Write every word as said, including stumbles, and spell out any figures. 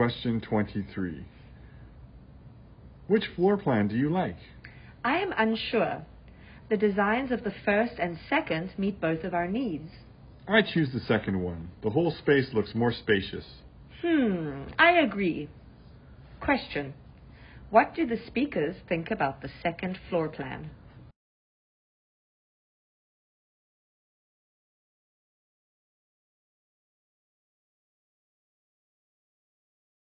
Question twenty-three. Which floor plan do you like? I am unsure. The designs of the first and second meet both of our needs. I choose the second one. The whole space looks more spacious. Hmm, I agree. Question. What do the speakers think about the second floor plan?